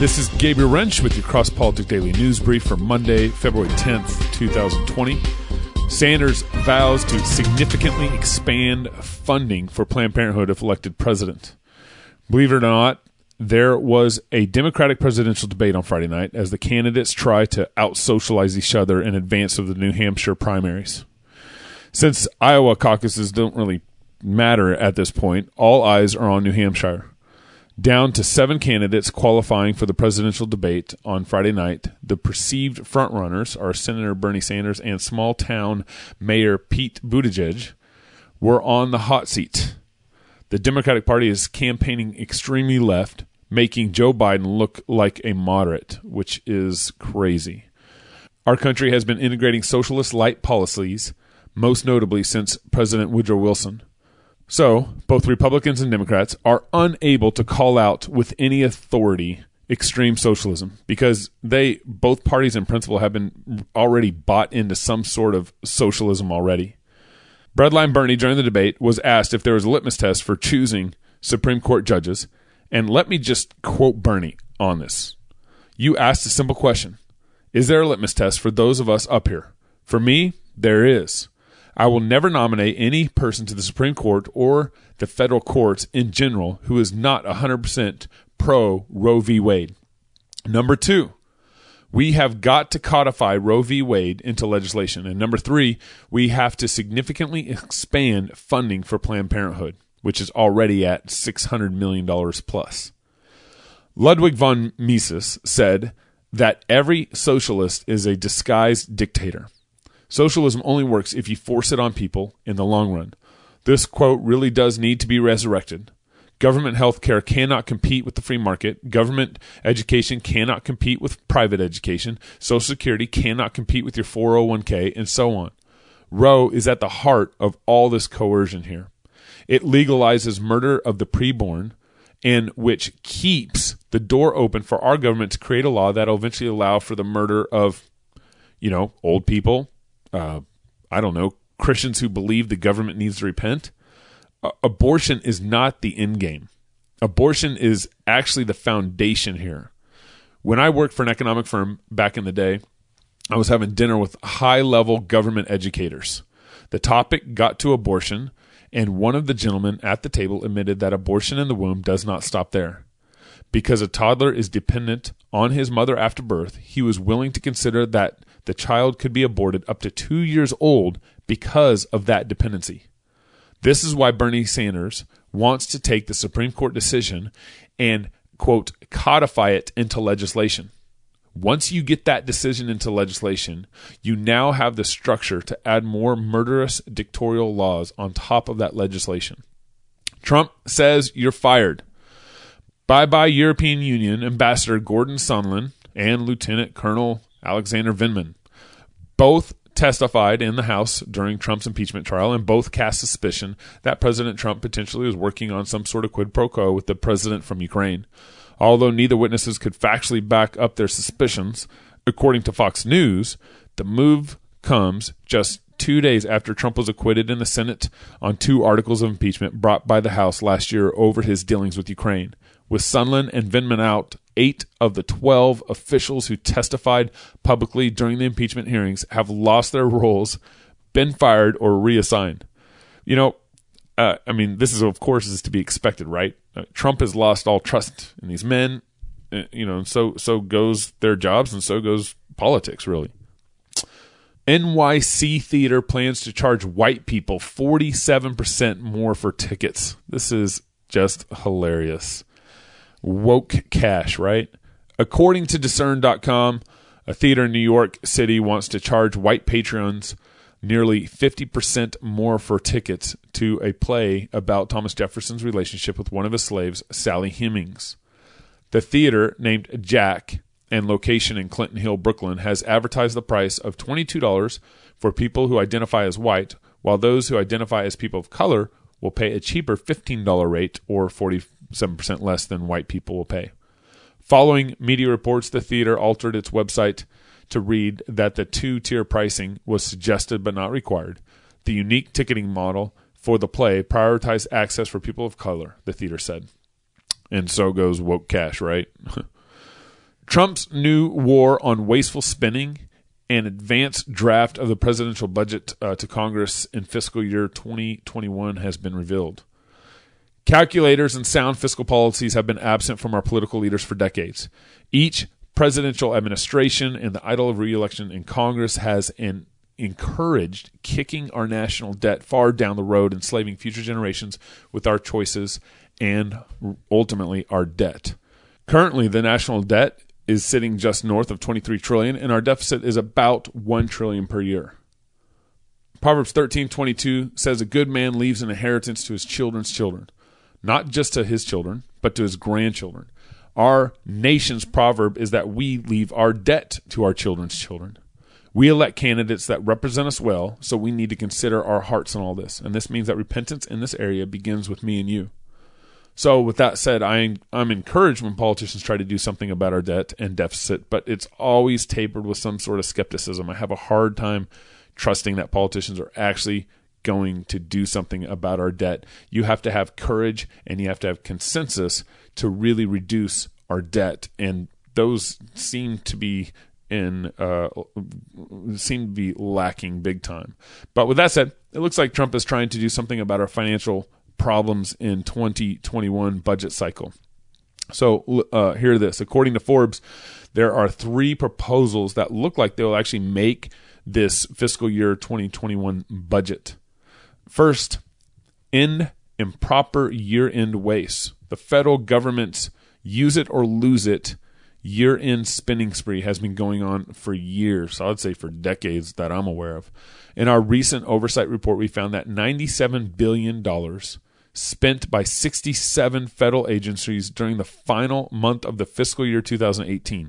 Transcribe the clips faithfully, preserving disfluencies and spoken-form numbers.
This is Gabriel Wrench with your Cross Politic Daily News Brief for Monday, February tenth, twenty twenty. Sanders vows to significantly expand funding for Planned Parenthood if elected president. Believe it or not, there was a Democratic presidential debate on Friday night as the candidates try to out-socialize each other in advance of the New Hampshire primaries. Since Iowa caucuses don't really matter at this point, all eyes are on New Hampshire. Down to seven candidates qualifying for the presidential debate on Friday night, the perceived frontrunners are Senator Bernie Sanders and small-town Mayor Pete Buttigieg were on the hot seat. The Democratic Party is campaigning extremely left, making Joe Biden look like a moderate, which is crazy. Our country has been integrating socialist-light policies, most notably since President Woodrow Wilson. So, both Republicans and Democrats are unable to call out with any authority extreme socialism because they, both parties in principle, have been already bought into some sort of socialism already. Breadline Bernie, during the debate, was asked if there was a litmus test for choosing Supreme Court judges. And let me just quote Bernie on this. You asked a simple question. Is there a litmus test for those of us up here? For me, there is. I will never nominate any person to the Supreme Court or the federal courts in general who is not one hundred percent pro Roe v. Wade. Number two, we have got to codify Roe v. Wade into legislation. And number three, we have to significantly expand funding for Planned Parenthood, which is already at six hundred million dollars plus. Ludwig von Mises said that every socialist is a disguised dictator. Socialism only works if you force it on people in the long run. This quote really does need to be resurrected. Government health care cannot compete with the free market. Government education cannot compete with private education. Social Security cannot compete with your four oh one k, and so on. Roe is at the heart of all this coercion here. It legalizes murder of the preborn, and which keeps the door open for our government to create a law that will eventually allow for the murder of, you know, old people, Uh, I don't know, Christians who believe the government needs to repent. Uh, abortion is not the end game. Abortion is actually the foundation here. When I worked for an economic firm back in the day, I was having dinner with high-level government educators. The topic got to abortion, and one of the gentlemen at the table admitted that abortion in the womb does not stop there. Because a toddler is dependent on his mother after birth, he was willing to consider that the child could be aborted up to two years old because of that dependency. This is why Bernie Sanders wants to take the Supreme Court decision and, quote, codify it into legislation. Once you get that decision into legislation, you now have the structure to add more murderous dictatorial laws on top of that legislation. Trump says you're fired. Bye-bye European Union Ambassador Gordon Sondland and Lieutenant Colonel Alexander Vindman. Both testified in the House during Trump's impeachment trial, and both cast suspicion that President Trump potentially was working on some sort of quid pro quo with the president from Ukraine. Although neither witnesses could factually back up their suspicions, according to Fox News, the move comes just two days after Trump was acquitted in the Senate on two articles of impeachment brought by the House last year over his dealings with Ukraine. With Sondland and Vindman out, eight of the twelve officials who testified publicly during the impeachment hearings have lost their roles, been fired, or reassigned. You know, uh, I mean, this is, of course, is to be expected, right? Uh, Trump has lost all trust in these men, uh, you know, and so, so goes their jobs, and so goes politics, really. N Y C Theater plans to charge white people forty-seven percent more for tickets. This is just hilarious. Woke cash, right? According to discern dot com, a theater in New York City wants to charge white patrons nearly fifty percent more for tickets to a play about Thomas Jefferson's relationship with one of his slaves, Sally Hemings. The theater, named Jack, and location in Clinton Hill, Brooklyn, has advertised the price of twenty-two dollars for people who identify as white, while those who identify as people of color will pay a cheaper fifteen dollars rate, or forty-seven percent less than white people will pay. Following media reports, the theater altered its website to read that the two-tier pricing was suggested but not required. The unique ticketing model for the play prioritized access for people of color, the theater said. And so goes woke cash, right? Trump's new war on wasteful spending and advanced draft of the presidential budget uh, to Congress in fiscal year twenty twenty-one has been revealed. Calculators and sound fiscal policies have been absent from our political leaders for decades. Each presidential administration and the idol of re-election in Congress has an encouraged kicking our national debt far down the road, enslaving future generations with our choices and ultimately our debt. Currently, the national debt is sitting just north of twenty-three trillion dollars, and our deficit is about one trillion dollars per year. Proverbs thirteen twenty-two says a good man leaves an inheritance to his children's children, not just to his children, but to his grandchildren. Our nation's proverb is that we leave our debt to our children's children. We elect candidates that represent us well, so we need to consider our hearts in all this. And this means that repentance in this area begins with me and you. So with that said, I, I'm encouraged when politicians try to do something about our debt and deficit, but it's always tapered with some sort of skepticism. I have a hard time trusting that politicians are actually going to do something about our debt. You have to have courage and you have to have consensus to really reduce our debt, and those seem to be in uh, seem to be lacking big time. But with that said, it looks like Trump is trying to do something about our financial problems in twenty twenty-one budget cycle. So uh, hear this. According to Forbes, there are three proposals that look like they will actually make this fiscal year twenty twenty-one budget. First, end improper year-end waste. The federal government's use it or lose it year-end spending spree has been going on for years. So I'd say for decades that I'm aware of. In our recent oversight report, we found that ninety-seven billion dollars spent by sixty-seven federal agencies during the final month of the fiscal year two thousand eighteen.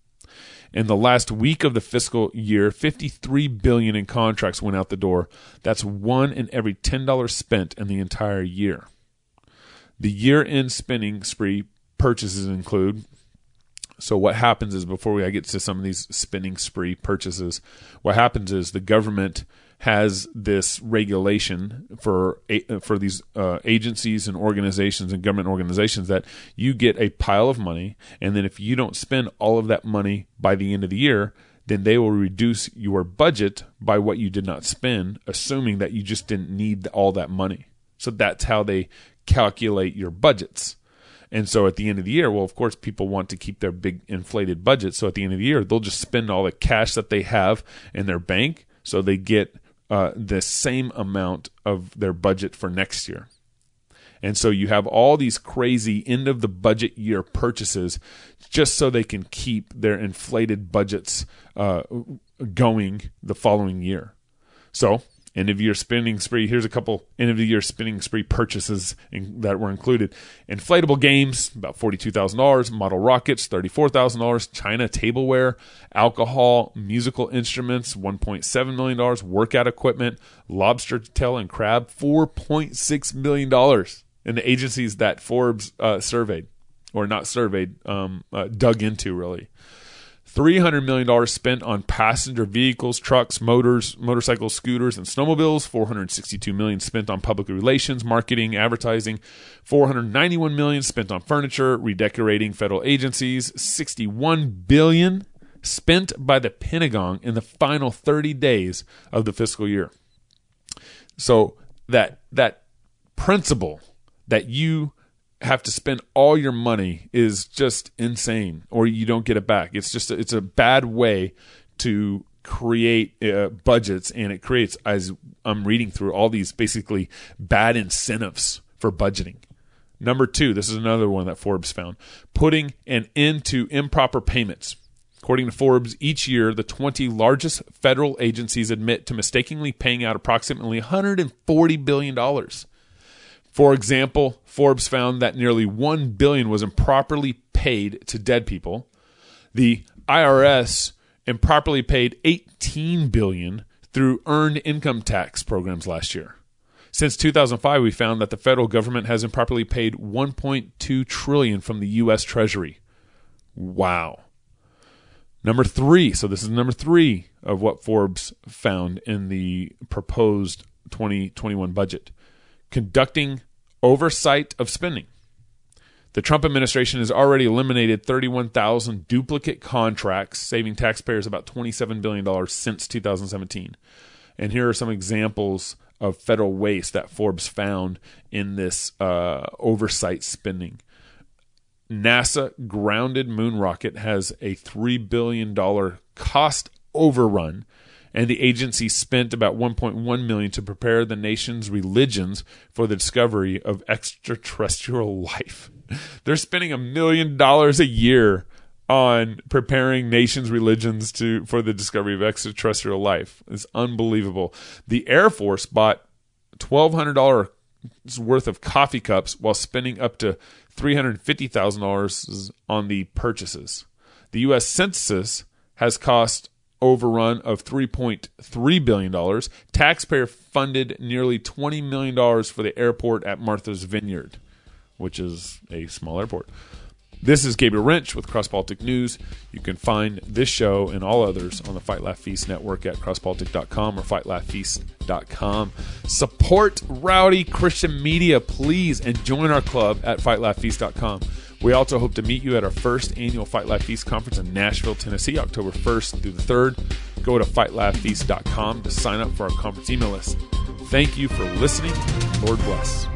In the last week of the fiscal year, fifty-three billion dollars in contracts went out the door. That's one in every ten dollars spent in the entire year. The year-end spending spree purchases include, so what happens is, before we I get to some of these spending spree purchases, what happens is the government has this regulation for for these uh, agencies and organizations and government organizations that you get a pile of money, and then if you don't spend all of that money by the end of the year, then they will reduce your budget by what you did not spend, assuming that you just didn't need all that money. So that's how they calculate your budgets. And so at the end of the year, well, of course, people want to keep their big inflated budget. So at the end of the year, they'll just spend all the cash that they have in their bank, so they get uh, the same amount of their budget for next year. And so you have all these crazy end of the budget year purchases just so they can keep their inflated budgets uh, going the following year. So end of year spending spree. Here's a couple end of the year spending spree purchases in, that were included. Inflatable games, about forty-two thousand dollars. Model rockets, thirty-four thousand dollars. China tableware. Alcohol, musical instruments, one point seven million dollars. Workout equipment, lobster tail and crab, four point six million dollars. And the agencies that Forbes uh, surveyed, or not surveyed, um, uh, dug into really. three hundred million dollars spent on passenger vehicles, trucks, motors, motorcycles, scooters, and snowmobiles. four hundred sixty-two million dollars spent on public relations, marketing, advertising. four hundred ninety-one million dollars spent on furniture, redecorating federal agencies. sixty-one billion dollars spent by the Pentagon in the final thirty days of the fiscal year. So that that principle that you have to spend all your money is just insane, or you don't get it back. It's just a, it's a bad way to create uh, budgets, and it creates, as I'm reading through, all these basically bad incentives for budgeting. Number two, this is another one that Forbes found, putting an end to improper payments. According to Forbes, each year the twenty largest federal agencies admit to mistakenly paying out approximately one hundred forty billion dollars. For example, Forbes found that nearly one billion dollars was improperly paid to dead people. The I R S improperly paid eighteen billion dollars through earned income tax programs last year. Since two thousand five, we found that the federal government has improperly paid one point two trillion dollars from the U S Treasury. Wow. Number three, so this is number three of what Forbes found in the proposed twenty twenty-one budget. Conducting oversight of spending. The Trump administration has already eliminated thirty-one thousand duplicate contracts, saving taxpayers about twenty-seven billion dollars since two thousand seventeen. And here are some examples of federal waste that Forbes found in this uh, oversight spending. NASA grounded moon rocket has a three billion dollars cost overrun, and the agency spent about one point one million dollars to prepare the nation's religions for the discovery of extraterrestrial life. They're spending a million dollars a year on preparing nations' religions to for the discovery of extraterrestrial life. It's unbelievable. The Air Force bought twelve hundred dollars worth of coffee cups while spending up to three hundred fifty thousand dollars on the purchases. The U S Census has cost overrun of three point three billion dollars. Taxpayer funded nearly twenty million dollars for the airport at Martha's Vineyard, which is a small airport. This is Gabriel Wrench with Cross Politic News. You can find this show and all others on the Fight Laugh Feast network at cross politic dot com or fight laugh feast dot com. Support Rowdy Christian Media, please, and join our club at fight laugh feast dot com. We also hope to meet you at our first annual Fight Laugh Feast conference in Nashville, Tennessee, October first through the third. Go to fight laugh feast dot com to sign up for our conference email list. Thank you for listening. Lord bless.